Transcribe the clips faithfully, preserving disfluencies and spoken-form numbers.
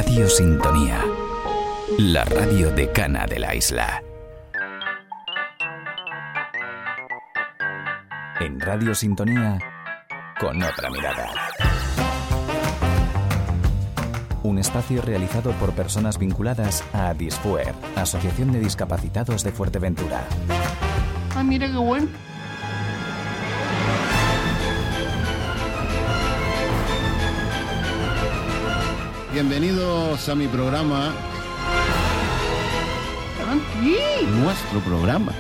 Radio Sintonía, la radio decana de la isla. En Radio Sintonía, con otra mirada. Un espacio realizado por personas vinculadas a ADISFUER, Asociación de Discapacitados de Fuerteventura. Ah, mira qué bueno. Bienvenidos a mi programa. Sí. Nuestro programa.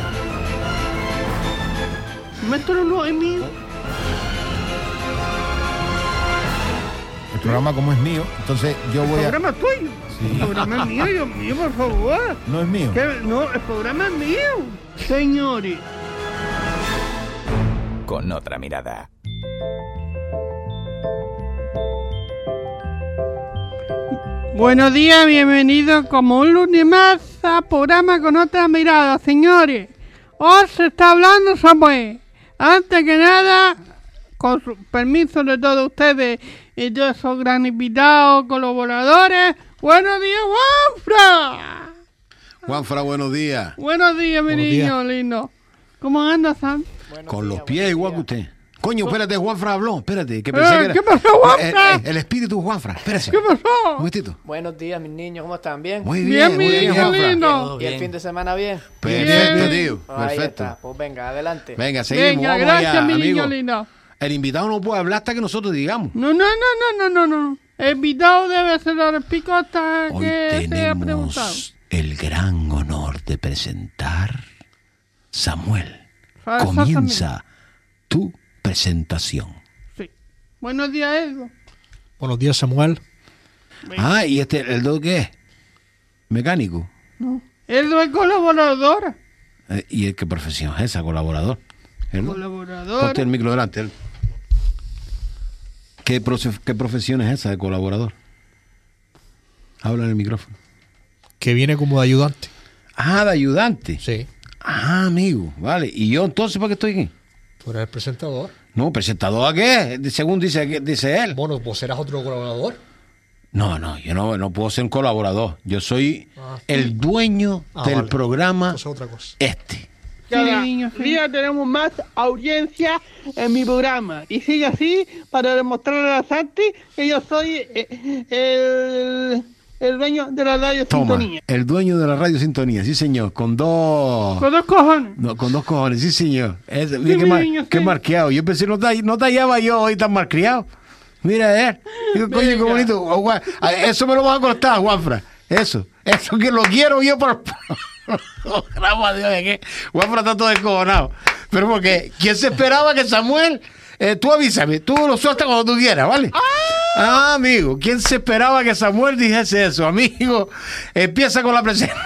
Nuestro no es mío. El programa como es mío, entonces yo voy El a... programa es tuyo. Sí. El programa es mío, Dios mío, por favor. No es mío. ¿Qué? No, el programa es mío. Señores. Con otra mirada. Buenos días, bienvenidos como un lunes más a programa con otra mirada, señores. Hoy se está hablando Samuel. Antes que nada, con su permiso de todos ustedes y de esos gran invitados, colaboradores, buenos días, Juanfra. Juanfra, buenos días. Buenos días, mi Buenos niño lindo. ¿Cómo andas, Sam? Buenos Con días, los pies buenos igual que días. usted. Coño, espérate, Juanfra habló. Espérate, que pensé Eh, que era... ¿qué pasó, Juanfra? Eh, eh, el espíritu Juanfra, espérese. ¿Qué Un pasó? momentito. Buenos días, mis niños, ¿cómo están? ¿Bien? Muy Bien, bien, mi muy bien, niño Juanfra. lindo. ¿Y el fin de semana bien? Perfecto, Bien. tío. Ahí Perfecto. está, pues venga, adelante. Venga, seguimos. Venga, Vamos gracias, allá, mi niño amigo. lindo. El invitado no puede hablar hasta que nosotros digamos. No, no, no, no, no, no, no. El invitado debe cerrar el pico hasta Hoy que sea preguntado. tenemos el gran honor de presentar Samuel. Ah, Comienza tu presentación. Sí. Buenos días, Edgo. Buenos días, Samuel. Ah, ¿y este, el dos qué es? ¿Mecánico? No. Edgo es colaboradora. Eh, ¿Y el qué profesión es esa, colaborador? ¿El dos? Colaboradora. Ponte el micro delante. él. ¿Qué, profe- ¿Qué profesión es esa de colaborador? Habla en el micrófono. Que viene como de ayudante. Ah, de ayudante. Sí. Ah, amigo, vale. ¿Y yo entonces para qué estoy aquí? Tú eres el presentador. No, ¿presentador a qué? Según dice, dice él. Bueno, pues serás otro colaborador. No, no, yo no, no puedo ser un colaborador. Yo soy Ah. el dueño Ah, del vale. programa Eso es otra cosa. este. Cada día tenemos más audiencia en mi programa. Y sigue así para demostrarle a Santi que yo soy eh, el, el dueño de la radio Toma, Sintonía. el dueño de la radio Sintonía, sí señor, con dos... Con dos cojones. No, con dos cojones, sí señor. Es, mira Sí, qué, mi mar- niño, qué sí. marqueado. Yo pensé, no te, no te hallaba yo hoy tan marcriado. Mira, eh. Digo, coño, qué Venga. bonito. Oh, Juan, a- eso me lo vas a cortar, Juanfra. Eso, eso que lo quiero yo por... Gracias a Dios, es que Juanfra está todo descojonado. Pero porque, ¿quién se esperaba que Samuel... Eh, tú avísame, tú lo sueltas cuando tú quieras, ¿vale? Ah, amigo, ¿quién se esperaba que Samuel dijese eso? Amigo, empieza con la presentación.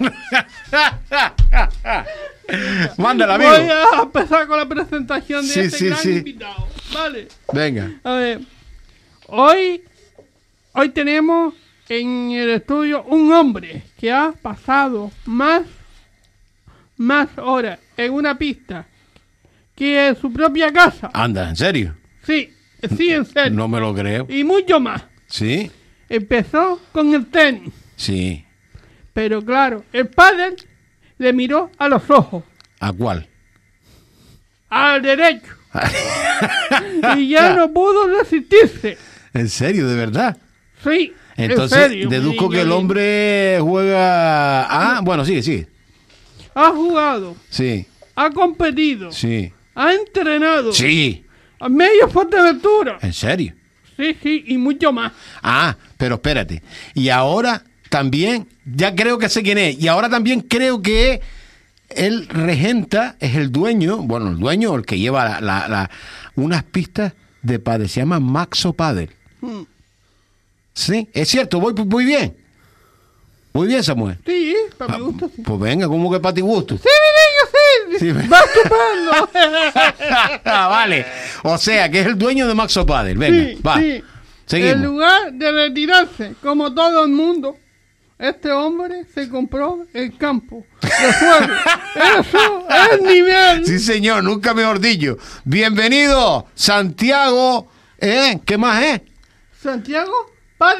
Mándala, amigo. Voy a empezar con la presentación de Sí, este sí, gran sí. invitado. Vale. Venga. A ver. Hoy, hoy tenemos en el estudio un hombre que ha pasado más, más horas en una pista que en su propia casa. Anda, ¿en serio? Sí, sí, en serio. No me lo creo. Y mucho más. ¿Sí? Empezó con el tenis. Sí. Pero claro, el padre le miró a los ojos, ¿A cuál? al derecho. Y ya no pudo resistirse. ¿En serio, de verdad? Sí, Entonces, en serio. deduzco mi que el niño hombre juega... Ah, bueno, sí, sí. lindo. Ha jugado, Sí, ha competido, sí. ha entrenado. Sí. A medio Fuerteventura. ¿En serio? Sí, sí, y mucho más. Ah, pero espérate. Y ahora también, ya creo que sé quién es, y ahora también creo que él regenta, es el dueño, bueno, el dueño, el que lleva la, la- la- unas pistas de pádel, se llama Maxo Padel. Mm. Sí, es cierto, voy muy bien. Muy bien, Samuel. Sí, para mi gusto, sí. Pues venga, ¿cómo que para ti gusto? Sí, mi niño, sí. Sí, me- Va estupendo. Vale, o sea, que es el dueño de Maxo Padel. Venga, Sí, va. sí. En Seguimos. lugar de retirarse, como todo el mundo, este hombre se compró el campo de juego. Eso es nivel. Sí, señor, nunca mejor dicho. Bienvenido, Santiago. ¿Eh? ¿Qué más es? Santiago Padel.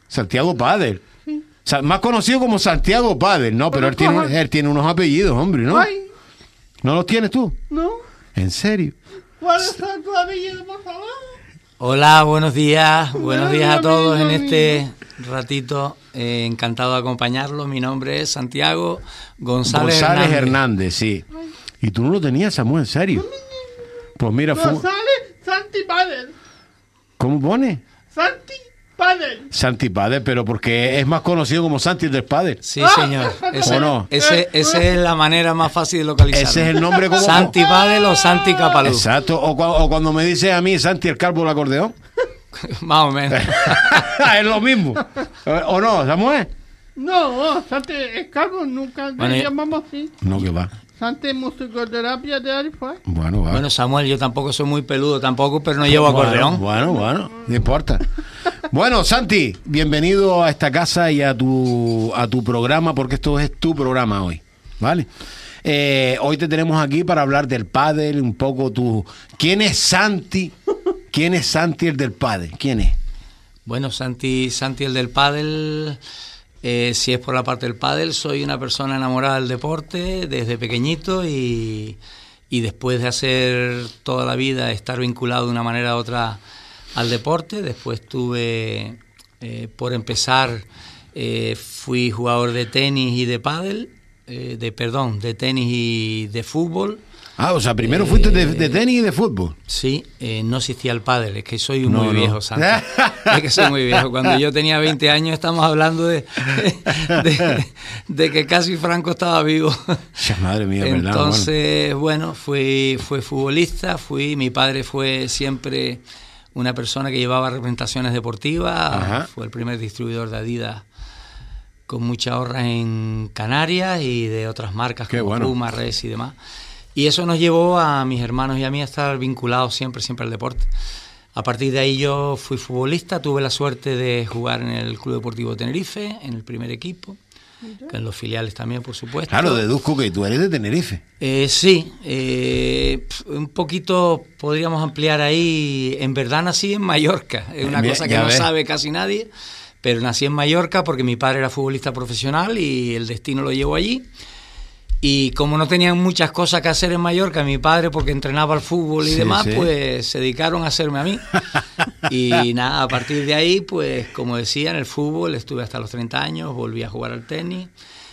Santiago Padel. Sí. O sea, más conocido como Santiago Padel, ¿no? Pero él tiene, él tiene unos apellidos, hombre, ¿no? Ay, ¿No los tienes tú? no. ¿En serio? ¿Cuáles son tus apellidos, por favor? Hola, buenos días, buenos días a todos en Buenos este ratito. Eh, encantado de acompañarlos. Mi nombre es Santiago González, González Hernández. Hernández, sí. ¿Y tú no lo tenías, Samuel, en serio? Pues mira, fue... González Santi Padel. ¿Cómo pone? Santi Padel. Santi Padel, pero porque es más conocido como Santi del Padel. Sí, Ah, señor. Ese, ¿o no? ese, esa es la manera más fácil de localizar. Ese es el nombre como... Santi Padel o Santi Capalú. Exacto, o, cua- o cuando me dice a mí Santi el calvo del acordeón. Más o menos. Es lo mismo. ¿O no, Samuel? No, Santi Escargo nunca Bueno, le y- llamamos así. No, que va. Santi Musicoterapia de Arifua. Bueno, va. Bueno, Samuel, yo tampoco soy muy peludo tampoco, pero no llevo acordeón. Bueno, bueno, no importa. Bueno, Santi, bienvenido a esta casa y a tu a tu programa, porque esto es tu programa hoy, ¿vale? Eh, hoy te tenemos aquí para hablar del pádel, un poco tu... ¿Quién es Santi? ¿Quién es Santi el del pádel? ¿Quién es? Bueno, Santi, Santi el del pádel, eh, si es por la parte del pádel, soy una persona enamorada del deporte desde pequeñito y, y después de hacer toda la vida, estar vinculado de una manera u otra al deporte, después tuve, eh, por empezar, eh, fui jugador de tenis y de pádel, eh, de perdón, de tenis y de fútbol. Ah, o sea, primero Eh, fuiste de, de tenis y de fútbol. Sí, eh, no existía el pádel, es que soy No, muy no. viejo, Santi. Es que soy muy viejo. Cuando yo tenía veinte años estamos hablando de, de, de que casi Franco estaba vivo. Ya, madre mía, ¿verdad? Bueno. Entonces, bueno, fui, fui futbolista, fui, mi padre fue siempre una persona que llevaba representaciones deportivas, Ajá. fue el primer distribuidor de Adidas con mucha ahorra en Canarias y de otras marcas Qué como bueno. Puma, Res y demás. Y eso nos llevó a mis hermanos y a mí a estar vinculados siempre, siempre al deporte. A partir de ahí yo fui futbolista, tuve la suerte de jugar en el Club Deportivo Tenerife, en el primer equipo, que en los filiales también, por supuesto. Claro, deduzco que tú eres de Tenerife. Eh, sí, eh, un poquito podríamos ampliar ahí. En verdad nací en Mallorca, es una Bien, cosa que ya no ves. sabe casi nadie, pero nací en Mallorca porque mi padre era futbolista profesional y el destino lo llevó allí. Y como no tenían muchas cosas que hacer en Mallorca, mi padre, porque entrenaba al fútbol y Sí, demás, sí. pues se dedicaron a hacerme a mí. Y nada, a partir de ahí, pues como decía, en el fútbol estuve hasta los treinta años, volví a jugar al tenis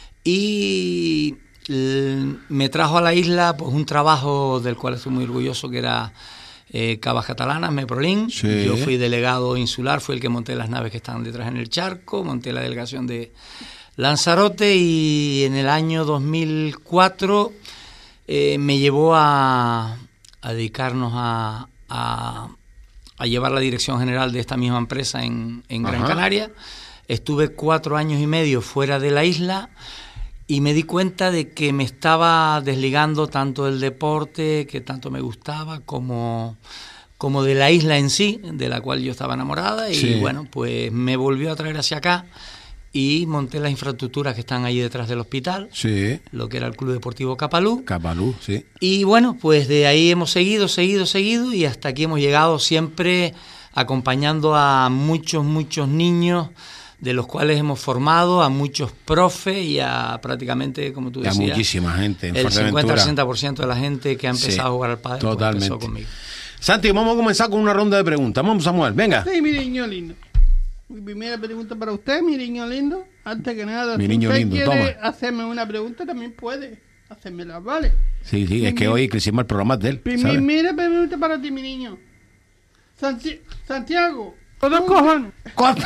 y l- me trajo a la isla pues un trabajo del cual estoy muy orgulloso, que era eh, Cavas Catalanas, Meprolín. Sí. Yo fui delegado insular, fui el que monté las naves que estaban detrás en el charco, monté la delegación de Lanzarote y en el año dos mil cuatro eh, me llevó a, a dedicarnos a, a, a llevar la dirección general de esta misma empresa en, en Gran Ajá. Canaria. Estuve cuatro años y medio fuera de la isla y me di cuenta de que me estaba desligando tanto del deporte, que tanto me gustaba, como, como de la isla en sí, de la cual yo estaba enamorada. Y Sí. bueno, pues me volvió a traer hacia acá y monté las infraestructuras que están allí detrás del hospital, Sí. lo que era el Club Deportivo Capalú. Capalú, sí. Y bueno, pues de ahí hemos seguido, seguido, seguido y hasta aquí hemos llegado, siempre acompañando a muchos, muchos niños, de los cuales hemos formado, a muchos profes y a prácticamente, como tú Ya decías, muchísima gente en el cincuenta Fuerteventura. al sesenta por ciento de la gente que ha empezado Sí, a jugar al pádel, pues, totalmente. empezó conmigo. Santi, vamos a comenzar con una ronda de preguntas. Vamos, Samuel, venga. Sí, mi niño lindo. Mi primera pregunta para usted, mi niño lindo. Antes que nada, Mi si niño usted lindo, quiere toma. hacerme una pregunta, también puede hacérmela, ¿vale? Sí, sí, es que hoy que hicimos el programa de él, ¿sabes? Primera pregunta para ti, mi niño. Santi- Santiago. Todos cojones. ¿Cuál-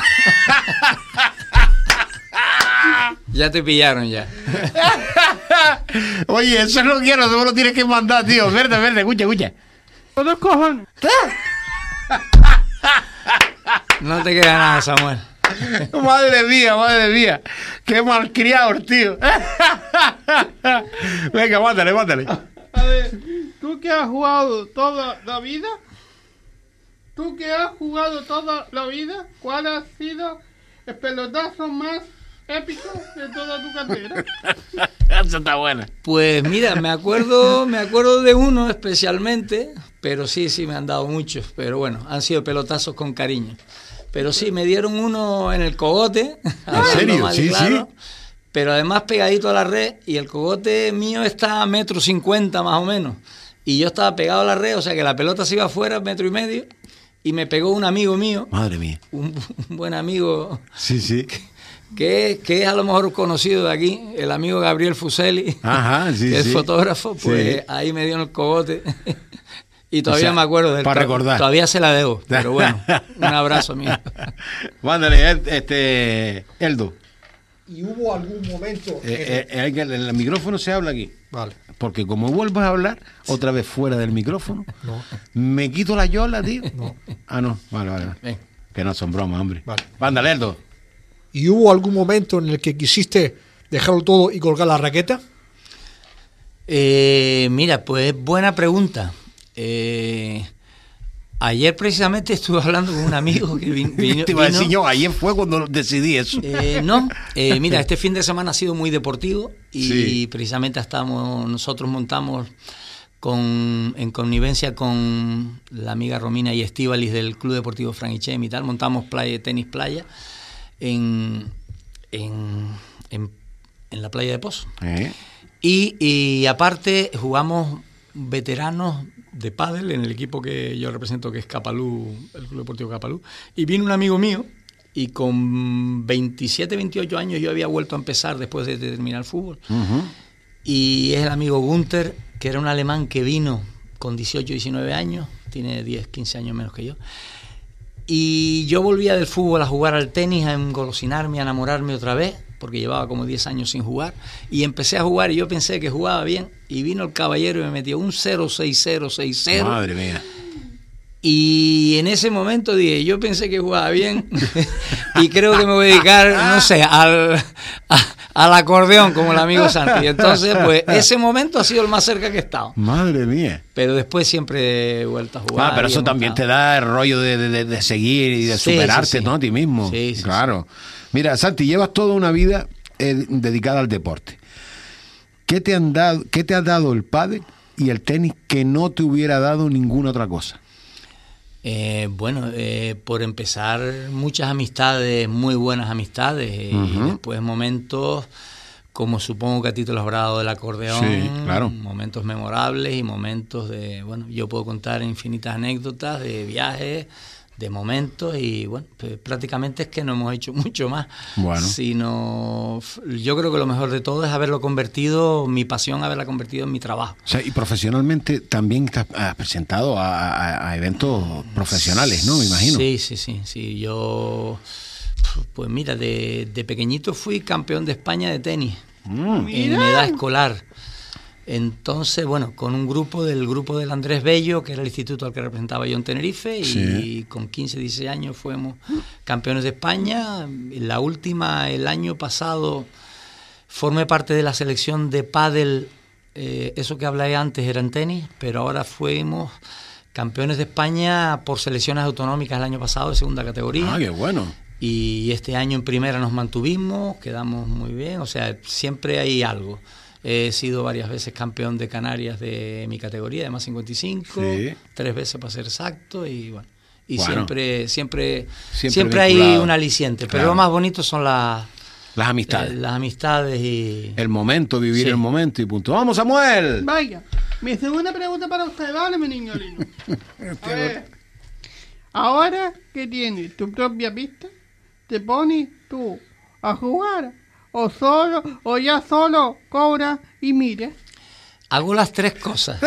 Ya te pillaron ya. Oye, eso no quiero, eso me lo tienes que mandar, tío. Verde, verde, escucha, escucha. Todos cojones. No te queda nada, Samuel. Madre mía, madre mía. Qué malcriado, el tío. Venga, mándale, mándale. A ver, tú que has jugado toda la vida, tú que has jugado toda la vida, ¿cuál ha sido el pelotazo más épico de toda tu carrera? Esa está buena. Pues mira, me acuerdo, me acuerdo de uno especialmente, pero sí, sí me han dado muchos, pero bueno, han sido pelotazos con cariño. Pero sí, me dieron uno en el cogote. ¿En serio? Sí, sí. Pero además pegadito a la red, y el cogote mío está a metro cincuenta más o menos. Y yo estaba pegado a la red, o sea que la pelota se iba afuera, metro y medio, y me pegó un amigo mío. Madre mía. Un, un buen amigo. Sí, sí. Que, que es a lo mejor conocido de aquí, el amigo Gabriel Fuseli, Ajá, sí, que sí. es fotógrafo, pues Sí. ahí me dio en el cogote. Y todavía O sea, me acuerdo del para recordar. Todavía se la debo, pero bueno, un abrazo mío. Mándale, este, Eldo. ¿Y hubo algún momento? Eh, eh, eh, el, el micrófono se habla aquí. Vale. Porque como vuelvas a hablar, otra vez fuera del micrófono, No. me quito la yola, tío. No. Ah, no, vale, vale. vale. Ven. Que no son bromas, hombre. Vale. Mándale, Eldo. ¿Y hubo algún momento en el que quisiste dejarlo todo y colgar la raqueta? Eh, mira, pues buena pregunta. Eh, ayer precisamente estuve hablando con un amigo que vin- vino. Te iba a vino- decir yo, ayer fue cuando decidí eso. Eh, no, eh, mira, este fin de semana ha sido muy deportivo y Sí. precisamente estamos, nosotros montamos con, en connivencia con la amiga Romina y Estíbalis del Club Deportivo Franichem y tal, montamos playa, tenis playa en, en, en, en la playa de Pozo. ¿Eh? Y, y aparte jugamos veteranos de pádel en el equipo que yo represento, que es Capalú, el Club Deportivo Capalú. Y vino un amigo mío y con veintisiete, veintiocho años yo había vuelto a empezar después de terminar el fútbol. Uh-huh. Y es el amigo Gunther, que era un alemán que vino con dieciocho, diecinueve años, tiene diez, quince años menos que yo. Y yo volvía del fútbol a jugar al tenis, a engolosinarme, a enamorarme otra vez, porque llevaba como diez años sin jugar, y empecé a jugar y yo pensé que jugaba bien, y vino el caballero y me metió un cero seis cero seis cero. Madre mía. Y en ese momento dije, yo pensé que jugaba bien y creo que me voy a dedicar, no sé, al, a- al acordeón como el amigo Santi. Entonces, pues ese momento ha sido el más cerca que he estado. Madre mía. Pero después siempre he vuelto a jugar. Ah, pero y eso he también te montado. da el rollo de, de- de seguir y de Sí, superarte, sí, sí. ¿no? A ti mismo. Sí, sí, claro. Mira, Santi, llevas toda una vida eh, dedicada al deporte. ¿Qué te han dado, qué te ha dado el pádel y el tenis que no te hubiera dado ninguna otra cosa? Eh, bueno, eh, por empezar, muchas amistades, muy buenas amistades, eh, Ujú. y después momentos, como supongo que a ti te los habrá dado del acordeón, Sí, claro. momentos memorables y momentos de, bueno, yo puedo contar infinitas anécdotas de viajes, de momentos, y bueno, pues prácticamente es que no hemos hecho mucho más, Bueno. sino f- yo creo que lo mejor de todo es haberlo convertido, mi pasión, haberla convertido en mi trabajo. O sea, y profesionalmente también estás ah, presentado a, a- a eventos profesionales, ¿no? Me imagino. Sí, sí, sí, sí. Yo, pues mira, de, de pequeñito fui campeón de España de tenis Mm. en edad escolar. Entonces, bueno, con un grupo del grupo del Andrés Bello, que era el instituto al que representaba yo en Tenerife, y Sí. con quince, dieciséis años fuimos campeones de España. La última, el año pasado, formé parte de la selección de pádel, eh, eso que hablé antes era en tenis, pero ahora fuimos campeones de España por selecciones autonómicas el año pasado de segunda categoría. Ah, qué bueno. Y este año en primera nos mantuvimos, quedamos muy bien, o sea, siempre hay algo. He sido varias veces campeón de Canarias de mi categoría, de más cincuenta y cinco, Sí. tres veces para ser exacto, y bueno, y Bueno. siempre, siempre, Siempre siempre, hay vinculado. un aliciente, pero Claro. lo más bonito son las, Las amistades. eh, las amistades y... El momento, vivir Sí. el momento y punto. ¡Vamos, Samuel! Vaya, mi segunda pregunta para usted, ¿vale, mi niño lindo? A ver, ahora que tienes tu propia pista, ¿te pones tú a jugar? ¿O solo, o ya solo cobras y miras? Hago las tres cosas.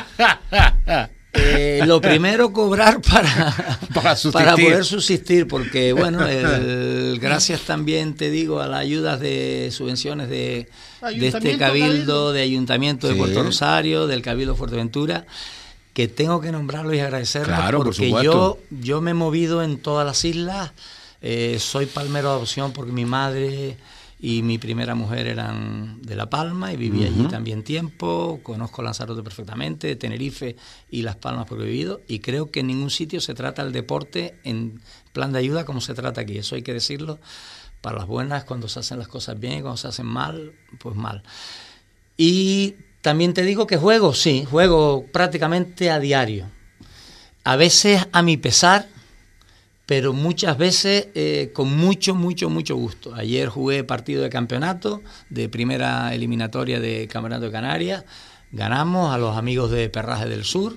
Eh, lo primero, cobrar para, Para subsistir. para poder subsistir, porque bueno, el- gracias también, te digo, a las ayudas de subvenciones de, de este Ayuntamiento, cabildo, Cabildo. de Ayuntamiento de Sí. Puerto Rosario, del Cabildo Fuerteventura, que tengo que nombrarlo y agradecerlo, Claro, por porque supuesto. yo, yo me he movido en todas las islas. Eh, soy palmero de adopción porque mi madre y mi primera mujer eran de La Palma y viví allí también tiempo. Conozco Lanzarote perfectamente, Tenerife y Las Palmas porque he vivido, y creo que en ningún sitio se trata el deporte en plan de ayuda como se trata aquí. Eso hay que decirlo, para las buenas, cuando se hacen las cosas bien, y cuando se hacen mal, pues mal. Y también te digo que juego, sí, juego prácticamente a diario. A veces a mi pesar, pero muchas veces eh, con mucho, mucho, mucho gusto. Ayer jugué partido de campeonato, de primera eliminatoria de Campeonato de Canarias, ganamos a los amigos de Perraje del Sur,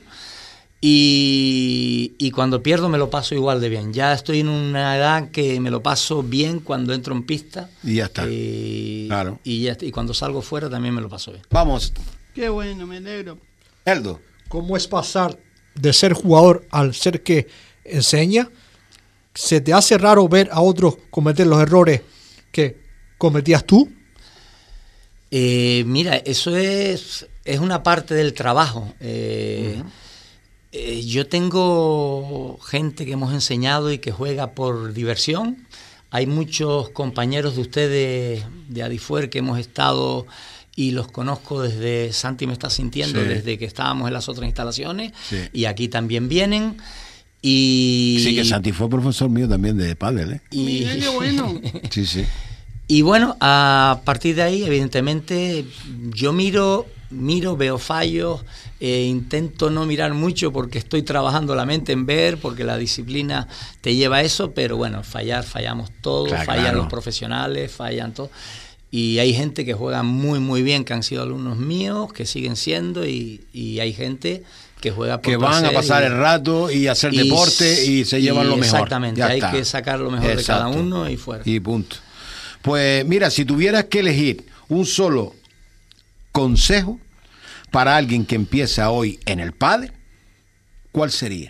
y, y cuando pierdo me lo paso igual de bien. Ya estoy en una edad que me lo paso bien cuando entro en pista. Y ya está. Y, Claro. y, ya, y cuando salgo fuera también me lo paso bien. Vamos, Qué bueno, me alegro. Eldo. ¿Cómo es pasar de ser jugador al ser que enseña? ¿Se te hace raro ver a otros cometer los errores que cometías tú? Eh, mira, eso es, es una parte del trabajo. Eh, uh-huh. eh, yo tengo gente que hemos enseñado y que juega por diversión. Hay muchos compañeros de ustedes de Adifuer que hemos estado y los conozco desde, Santi me está sintiendo, sí. desde que estábamos en las otras instalaciones, sí. y aquí también vienen. Y sí, que Santi fue profesor mío también de pádel, ¿eh? Y mira qué bueno. Sí, sí. Y bueno, a partir de ahí, evidentemente, yo miro, miro, veo fallos, eh, intento no mirar mucho porque estoy trabajando la mente en ver, porque la disciplina te lleva a eso, pero bueno, fallar, fallamos todos, claro, fallan claro. los profesionales, fallan todos. Y hay gente que juega muy, muy bien, que han sido alumnos míos, que siguen siendo, y, y hay gente que juega por que van a pasar y, el rato y hacer y, deporte y se llevan y lo mejor. Exactamente, ya hay está. que sacar lo mejor Exacto. de cada uno y fuera. Y punto. Pues mira, si tuvieras que elegir un solo consejo para alguien que empieza hoy en el pádel, ¿cuál sería?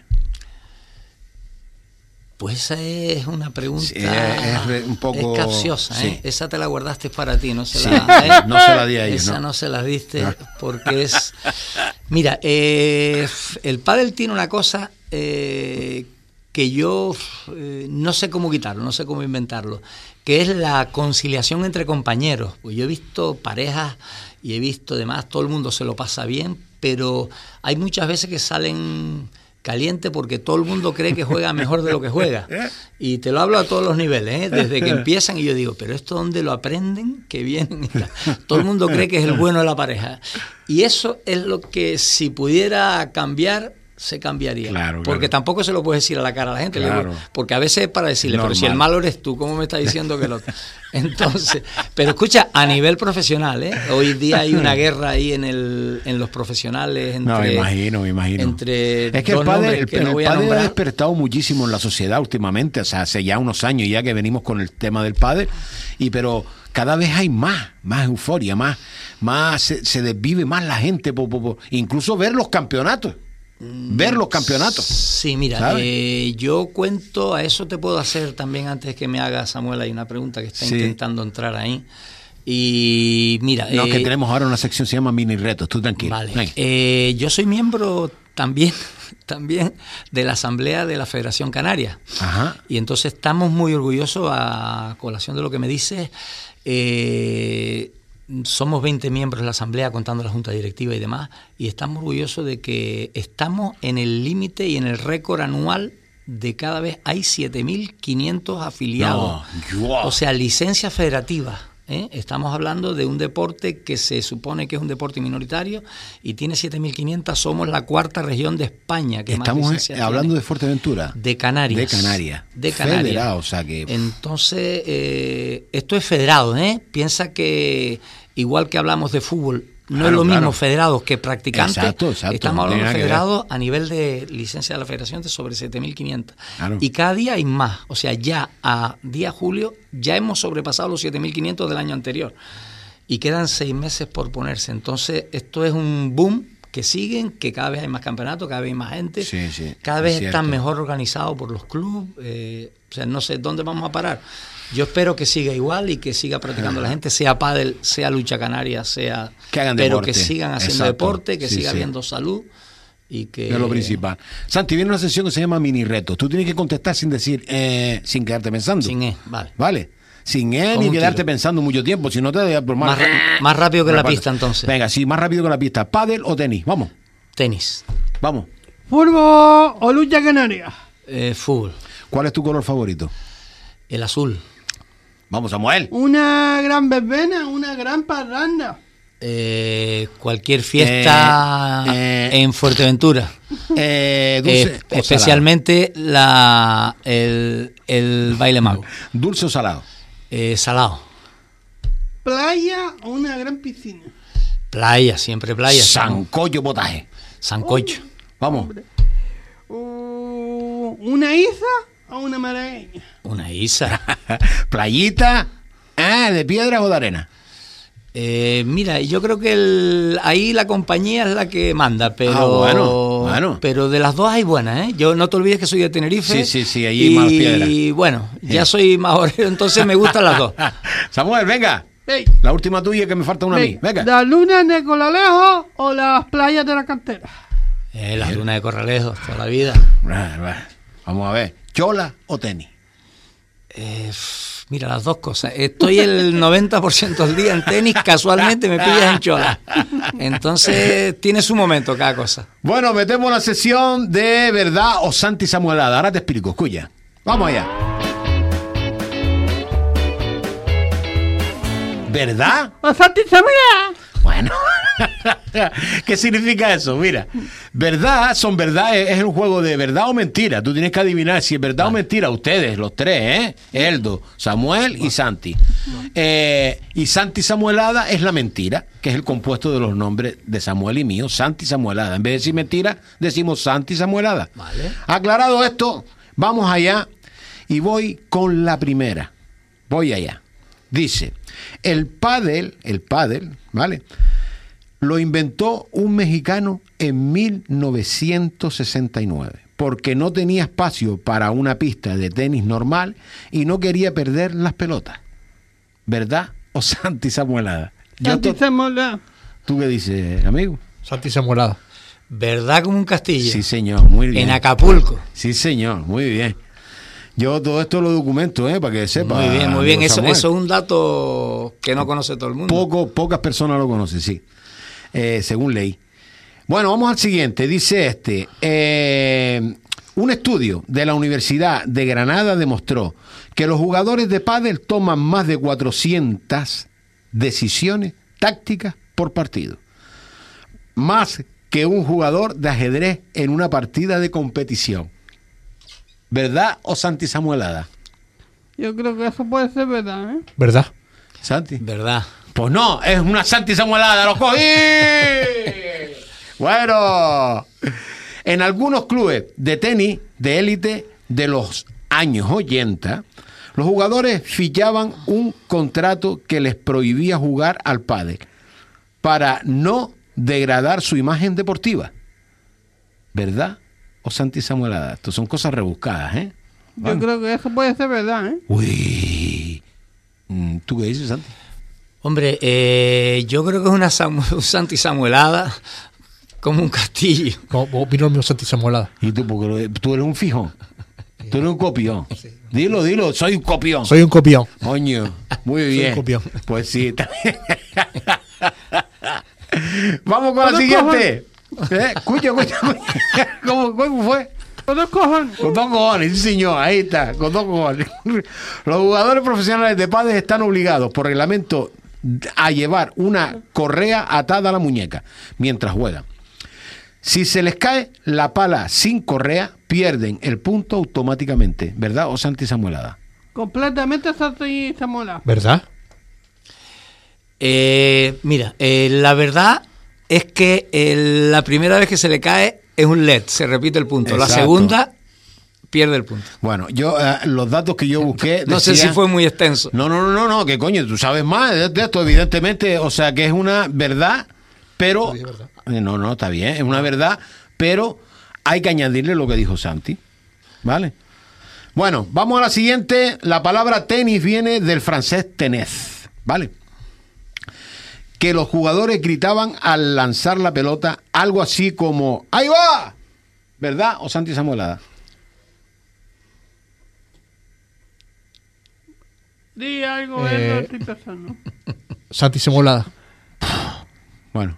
Pues esa es una pregunta sí, es, es un poco es capciosa, ¿eh? Sí. Esa te la guardaste para ti, no se sí, la ¿eh? no se la di a ellos. Esa no, no se la diste porque es... Mira, eh, el pádel tiene una cosa eh, que yo eh, no sé cómo quitarlo, no sé cómo inventarlo, que es la conciliación entre compañeros. Pues yo he visto parejas y he visto demás, todo el mundo se lo pasa bien, pero hay muchas veces que salen caliente porque todo el mundo cree que juega mejor de lo que juega. Y te lo hablo a todos los niveles, ¿eh? Desde que empiezan y yo digo, pero ¿esto dónde lo aprenden? Que vienen. Todo el mundo cree que es el bueno de la pareja. Y eso es lo que si pudiera cambiar, se cambiaría. Claro, porque claro. tampoco se lo puedes decir a la cara a la gente. Claro. Digo, porque a veces es para decirle, Normal. pero si el malo eres tú, ¿cómo me estás diciendo que el otro? Entonces, pero escucha, a nivel profesional, ¿eh? Hoy día hay una guerra ahí en el en los profesionales entre, no, me imagino, me imagino. Entre es que dos el padre, el, que no el voy a padre nombrar. ha despertado muchísimo en la sociedad últimamente, o sea, hace ya unos años ya que venimos con el tema del padre, y pero cada vez hay más, más euforia, más, más se, se desvive más la gente, po, po, po. Incluso ver los campeonatos. Ver los campeonatos. Sí, mira, eh, yo cuento, a eso te puedo hacer también antes que me haga Samuel, hay una pregunta que está sí. intentando entrar ahí. Y mira... No, eh, que tenemos ahora una sección que se llama Mini Retos, tú tranquilo. Vale. Eh, yo soy miembro también, también de la Asamblea de la Federación Canaria. Ajá. Y entonces estamos muy orgullosos, a colación de lo que me dices, eh, somos veinte miembros de la Asamblea, contando la Junta Directiva y demás, y estamos orgullosos de que estamos en el límite y en el récord anual de cada vez hay siete mil quinientos afiliados. No, wow. O sea, licencias federativas. ¿eh? Estamos hablando de un deporte que se supone que es un deporte minoritario y tiene siete mil quinientos. Somos la cuarta región de España que Estamos más licencias hablando tiene. de Fuerteventura. De Canarias. De Canarias. De Canarias. Federado, o sea que... Entonces, eh, esto es federado, ¿eh? Piensa que, igual que hablamos de fútbol, no claro, es lo claro. mismo federados que practicantes. Exacto, exacto. Estamos hablando de federados a nivel de licencia de la federación de sobre siete mil quinientos. Claro. Y cada día hay más. O sea, ya a día julio ya hemos sobrepasado los siete mil quinientos del año anterior. Y quedan seis meses por ponerse. Entonces, esto es un boom que siguen, que cada vez hay más campeonatos, cada vez hay más gente. Sí, sí, cada vez es están cierto. mejor organizados por los clubes. Eh, o sea, no sé dónde vamos a parar. Yo espero que siga igual y que siga practicando la gente, sea pádel, sea lucha canaria, sea... Que hagan pero deporte. que sigan haciendo Exacto. deporte, que Sí, siga sí. habiendo salud y que... Es lo principal. Santi, viene una sesión que se llama Mini Retos. Tú tienes que contestar sin decir, eh, sin quedarte pensando. Sin E, vale. Vale. Sin E Con ni un quedarte tiro. pensando mucho tiempo, si no te da por Más, ra- más rápido que la pista, entonces. Venga, sí, más rápido que la pista. ¿Pádel o tenis? Vamos, Tenis. vamos. ¿Fútbol o lucha canaria? Eh, fútbol. ¿Cuál es tu color favorito? El azul. Vamos, Samuel. Una gran verbena, una gran parranda. Eh, cualquier fiesta Eh, eh. en Fuerteventura. Eh, dulce Eh, o salado. especialmente la, el, el baile mago. ¿Dulce o salado? Eh, salado. ¿Playa o una gran piscina? Playa, siempre playa. Sancocho potaje. Sancocho. Vamos. Uh, ¿Una isla o una malagueña? Una isa. Playita, ah, ¿de piedras o de arena? Eh, mira, yo creo que el, ahí la compañía es la que manda, pero Ah, bueno, bueno. pero de las dos hay buenas, ¿eh? Yo no te olvides que soy de Tenerife. Sí, sí, sí, ahí hay y, más piedras. Y bueno, ya Sí. soy majorero, entonces me gustan las dos. Samuel, venga. Hey, La última tuya, que me falta una a mí. Venga. ¿la luna de Colalejo o las playas de la cantera? Eh, las lunas de Corralejo, toda la vida. Vamos a ver. ¿Chola o tenis? Eh, f- mira, las dos cosas. Estoy el noventa por ciento del día en tenis, casualmente me pillas en chola. Entonces tiene su momento cada cosa. Bueno, metemos la sesión de verdad o Santi Samuelada. Ahora te explico, escucha. Vamos allá. ¿Verdad? ¡O Santi Samuel! Bueno, ¿qué significa eso? Mira, verdad son verdad, es un juego de verdad o mentira. Tú tienes que adivinar si es verdad o mentira. Ustedes, los tres, ¿eh? Eldo, Samuel y Santi. Eh, y Santi Samuelada es la mentira, que es el compuesto de los nombres de Samuel y mío, Santi Samuelada. En vez de decir mentira, decimos Santi Samuelada. Vale. Aclarado esto, vamos allá y voy con la primera. Voy allá. Dice, el pádel, el pádel, ¿vale? Lo inventó un mexicano en mil novecientos sesenta y nueve, porque no tenía espacio para una pista de tenis normal y no quería perder las pelotas. ¿Verdad o Santi Samuelada? Yo Santi to- Samuel. ¿Tú qué dices, amigo? Santi Samuelada. ¿Verdad como un castillo? Sí, señor, muy bien. En Acapulco. Sí, señor, muy bien. Yo todo esto lo documento, ¿eh? Para que sepa. Muy bien, muy bien. amigo Eso, Samuel. eso es un dato que no conoce todo el mundo. Poco, pocas personas lo conocen, sí. Eh, según ley. Bueno, vamos al siguiente. Dice este. eh, un estudio de la Universidad de Granada demostró que los jugadores de pádel toman más de cuatrocientas decisiones tácticas por partido. Más que un jugador de ajedrez en una partida de competición. ¿Verdad o Santi Samuelada? Yo creo que eso puede ser verdad, ¿eh? ¿Verdad? Santi. ¿Verdad? Pues no, es una Santi Samuelada, ¡lo cogí! Bueno, en algunos clubes de tenis de élite de los años ochenta, los jugadores fichaban un contrato que les prohibía jugar al pádel para no degradar su imagen deportiva. ¿Verdad o Santi Samuelada? Esto son cosas rebuscadas, ¿eh? Yo Vamos. creo que eso puede ser verdad, ¿eh? Uy. Mm, ¿Tú qué dices, Santi? Hombre, eh, yo creo que es una Samu- un Santi Samuelada como un castillo. No, opino el mío Santi Samuelada. ¿Y tú? Porque lo- tú eres un fijón. Tú eres un copión. Dilo, dilo, soy un copión. Soy un copión. Coño, muy Soy bien. un copión. Pues sí. está bien. Vamos con la Pero siguiente. ¿Eh? Escucha, escucha, escucha. ¿Cómo, ¿Cómo fue? Con dos cojones. Con dos cojones, sí señor, ahí está, con dos cojones. Los jugadores profesionales de pádel están obligados por reglamento a llevar una correa atada a la muñeca mientras juegan. Si se les cae la pala sin correa, pierden el punto automáticamente, ¿verdad o Santi Samuelada? Completamente Santi Samuel. ¿Verdad? Eh, mira, eh, la verdad es que eh, la primera vez que se le cae es un L E D, se repite el punto. La Exacto. segunda pierde el punto. Bueno, yo eh, los datos que yo busqué No sé si decían- fue muy extenso. No, no, no, no, no, que coño, tú sabes más de, de esto, evidentemente, o sea, que es una verdad, pero... Sí, es verdad. Eh, No, no, está bien, es una verdad, pero hay que añadirle lo que dijo Santi, ¿vale? Bueno, vamos a la siguiente. La palabra tenis viene del francés tenez, ¿vale? Que los jugadores gritaban al lanzar la pelota algo así como ¡ahí va! ¿Verdad o Santi Samuelada? Di algo, Eh, eso estoy pensando. Santi Samuelada. Bueno,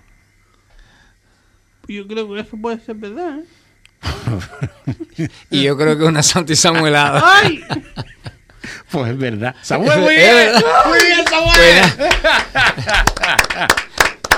Yo creo que eso puede ser verdad, ¿eh? Y yo creo que es una Santi Samuelada. ¡Ay! pues es verdad. Samuel, muy Es bien, verdad. muy bien, Samuel. Buena.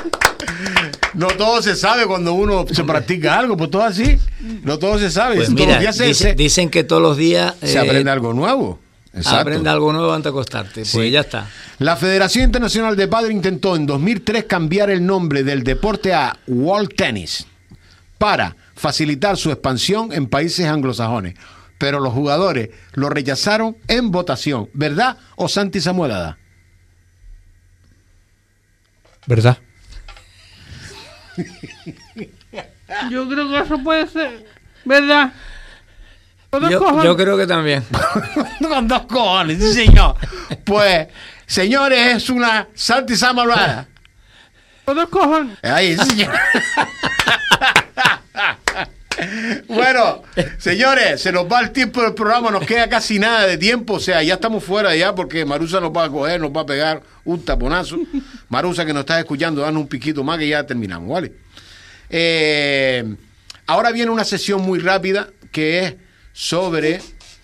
No todo se sabe cuando uno se practica algo, pues todo así. No todo se sabe. Pues Todos mira, los días se, dice- se- dicen que todos los días se eh, aprende algo nuevo. Exacto. aprende algo nuevo antes de acostarte. Pues Sí. ya está. La Federación Internacional de Pádel intentó en dos mil tres cambiar el nombre del deporte a World Tennis para facilitar su expansión en países anglosajones. Pero los jugadores lo rechazaron en votación. ¿Verdad o Santi Samuelada? ¿Verdad? Yo creo que eso puede ser. ¿Verdad? Con dos Yo, cojones. yo creo que también. Con dos cojones, sí señor. Pues, señores, es una Santi Samuelada. Con dos cojones. Ahí, sí, señor. Bueno, señores, se nos va el tiempo del programa, nos queda casi nada de tiempo, o sea, ya estamos fuera ya porque Marusa nos va a coger, nos va a pegar un taponazo. Marusa, que nos estás escuchando, danos un piquito más que ya terminamos, ¿vale? Eh, ahora viene una sesión muy rápida que es sobre...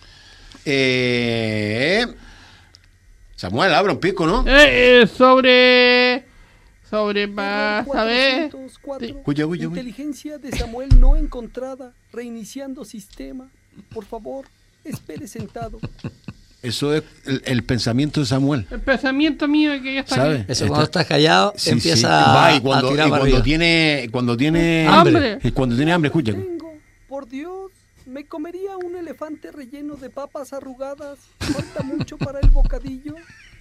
Eh, Samuel, abre un pico, ¿no? Eh, eh, sobre. Sobre. Para saber. cuatrocientos cuatro. Escucha, escucha, escucha. Inteligencia de Samuel no encontrada. Reiniciando sistema. Por favor, espere sentado. Eso es el, el pensamiento de Samuel. El pensamiento mío es que ya está ¿Sabes? aquí. Eso cuando estás callado Sí, empieza sí. a, Va, y cuando, a tirar y para cuando arriba. tiene cuando tiene Hambre. y cuando tiene hambre, escucha. Tengo, por Dios, me comería un elefante relleno de papas arrugadas. Falta mucho para el bocadillo.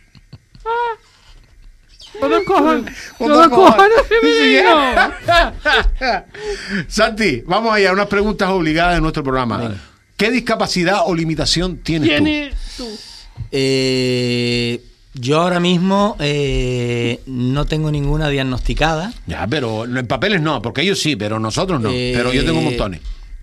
Con dos cojones. Con Con dos dos cojones, cojones. mi Sí, niño. Santi, vamos allá, unas preguntas obligadas de nuestro programa. Venga. ¿Qué discapacidad o limitación tienes Tienes tú. Eh, yo ahora mismo eh, no tengo ninguna diagnosticada. tú? Ya, pero en papeles no, porque ellos sí, pero nosotros no. Eh, pero yo tengo montones.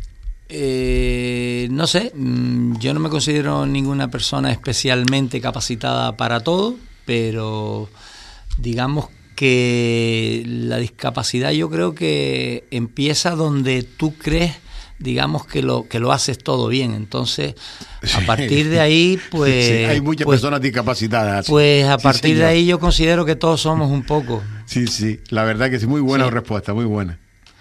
Eh, no sé, mm, yo no me considero ninguna persona especialmente capacitada para todo, pero digamos que la discapacidad yo creo que empieza donde tú crees, digamos que lo que lo haces todo bien. Entonces, a partir de ahí, pues, Sí, hay muchas pues, personas discapacitadas. pues a Sí, partir de señor. ahí yo considero que todos somos un poco. Sí, sí, la verdad que sí, muy buena Sí. respuesta, muy buena.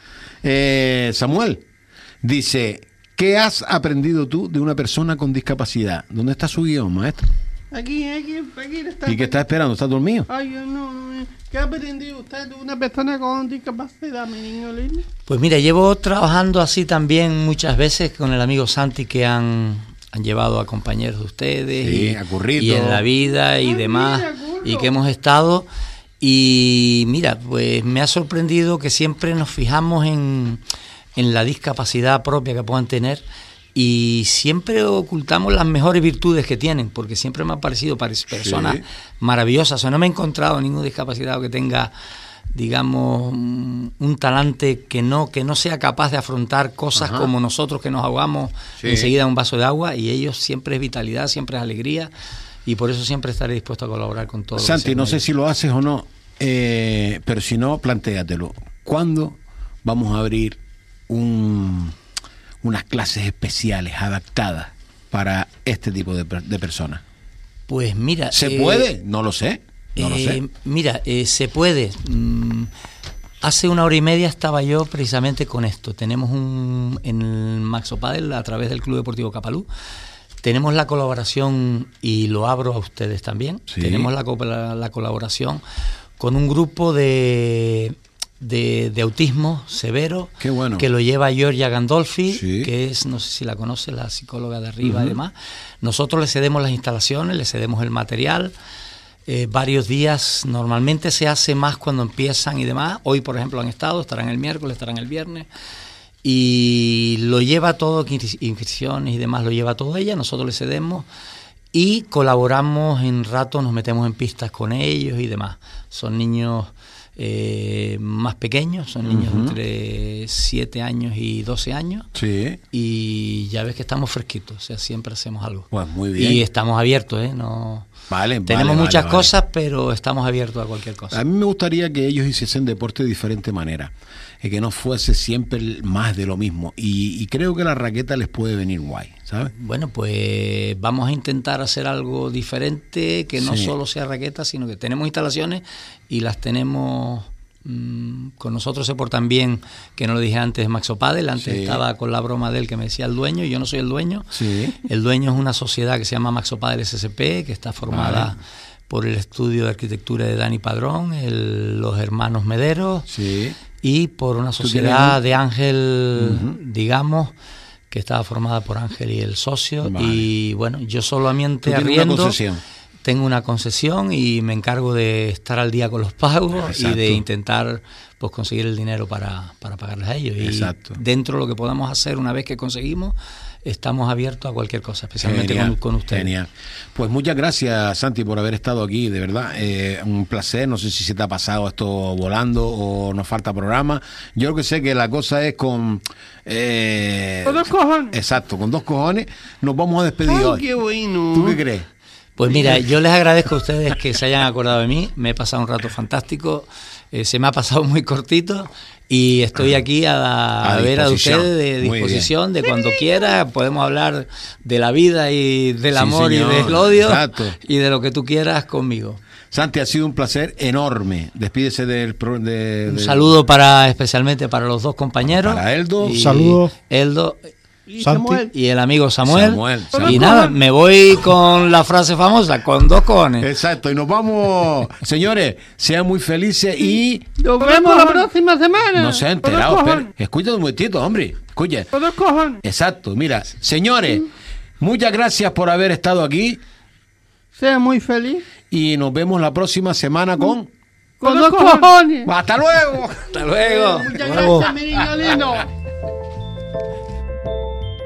Eh, Samuel dice, ¿qué has aprendido tú de una persona con discapacidad? ¿Dónde está su guión, maestro? Aquí, aquí, aquí está. ¿Y qué está esperando? ¿Está dormido? Ay, yo no. no, ¿Qué ha aprendido usted de una persona con discapacidad, mi niño lindo? Pues mira, llevo trabajando así también muchas veces con el amigo Santi, que han, han llevado a compañeros de ustedes Sí, y, a Currito. y en la vida y Ay, demás, mira, Curro. y que hemos estado. Y mira, pues me ha sorprendido que siempre nos fijamos en, en la discapacidad propia que puedan tener y siempre ocultamos las mejores virtudes que tienen, porque siempre me han parecido pare- personas Sí. maravillosas. O sea, no me he encontrado ningún discapacitado que tenga, digamos, un un talante que no que no sea capaz de afrontar cosas Ajá. como nosotros, que nos ahogamos Sí. enseguida en un vaso de agua, y ellos siempre es vitalidad, siempre es alegría, y por eso siempre estaré dispuesto a colaborar con todos. Santi, no sé si lo haces o no, eh, pero si no, plantéatelo. ¿Cuándo vamos a abrir un, unas clases especiales adaptadas para este tipo de, per- de personas? Pues mira, ¿Se eh, puede? No lo sé. No lo eh, sé. Mira, eh, se puede. Mm, hace una hora y media estaba yo precisamente con esto. Tenemos un en el Maxo Padel, a través del Club Deportivo Capalú, tenemos la colaboración, y lo abro a ustedes también. Sí. Tenemos la, co- la, la colaboración con un grupo de, de, de autismo severo. Qué bueno. Que lo lleva Giorgia Gandolfi, Sí. que es, no sé si la conoce, la psicóloga de arriba Ujú. y demás. Nosotros le cedemos las instalaciones, le cedemos el material. Eh, varios días, normalmente se hace más cuando empiezan y demás. Hoy, por ejemplo, han estado, estarán el miércoles, estarán el viernes. Y lo lleva todo, inscripciones y demás, lo lleva todo ella, nosotros le cedemos y colaboramos en rato, nos metemos en pistas con ellos y demás. Son niños eh, más pequeños, son niños Ujú. entre siete años y doce años, Sí. y ya ves que estamos fresquitos, o sea, siempre hacemos algo. Pues muy bien. Y estamos abiertos, ¿eh? No, Vale, tenemos vale, muchas vale, vale. cosas, pero estamos abiertos a cualquier cosa. A mí me gustaría que ellos hiciesen deporte de diferente manera, y que no fuese siempre el- más de lo mismo. Y, y creo que la raqueta les puede venir guay, ¿sabes? Bueno, pues vamos a intentar hacer algo diferente, que no Sí. solo sea raqueta, sino que tenemos instalaciones y las tenemos mm, con nosotros se portan bien, que no lo dije antes, Maxo Padel. Antes Sí. estaba con la broma de él que me decía el dueño, y yo no soy el dueño. Sí. El dueño es una sociedad que se llama Maxo Padel S S P, que está formada Vale. por el estudio de arquitectura de Dani Padrón, el- los hermanos Mederos, Sí. y por una ¿Tú sociedad tienes? de Ángel, Ujú. digamos, que estaba formada por Ángel y el socio. Vale. Y bueno, yo solamente Tú tienes una arriendo. concesión. Tengo una concesión y me encargo de estar al día con los pagos Exacto. y de intentar pues conseguir el dinero para, para pagarles a ellos. Y Exacto. dentro de lo que podamos hacer una vez que conseguimos, estamos abiertos a cualquier cosa, especialmente Genial, con, con ustedes. Genial. Pues muchas gracias, Santi, por haber estado aquí, de verdad. Eh, un placer. No sé si se te ha pasado esto volando o nos falta programa. Yo lo que sé que la cosa es con... Eh, Con dos cojones. Exacto, con dos cojones nos vamos a despedir Ay, hoy. qué bueno. ¿Tú qué crees? Pues mira, yo les agradezco a ustedes que se hayan acordado de mí. Me he pasado un rato fantástico. Eh, se me ha pasado muy cortito. Y estoy aquí a, A a ver a disposición. ustedes de Muy disposición, de cuando quiera. Podemos hablar de la vida y del Sí, amor señor. y del odio. Exacto. Y de lo que tú quieras conmigo. Santi, ha sido un placer enorme. Despídese del... pro- de- Un de- saludo para especialmente para los dos compañeros. Para Eldo. Y Saludo. Eldo Y Santi. Samuel. y el amigo Samuel. Samuel, Y Samuel. nada, me voy con la frase famosa, con dos cojones. Exacto, y nos vamos. Señores, sean muy felices y... Nos vemos la próxima semana. No se ha Con dos enterado. cojones. espera. Escucha un momentito, hombre. Escucha. Con dos cojones. Exacto, mira, señores, muchas gracias por haber estado aquí Sea muy feliz. y nos vemos la próxima semana con... Con dos cojones. ¡Hasta luego! Hasta luego. Muchas Bravo. gracias, mi niño lindo.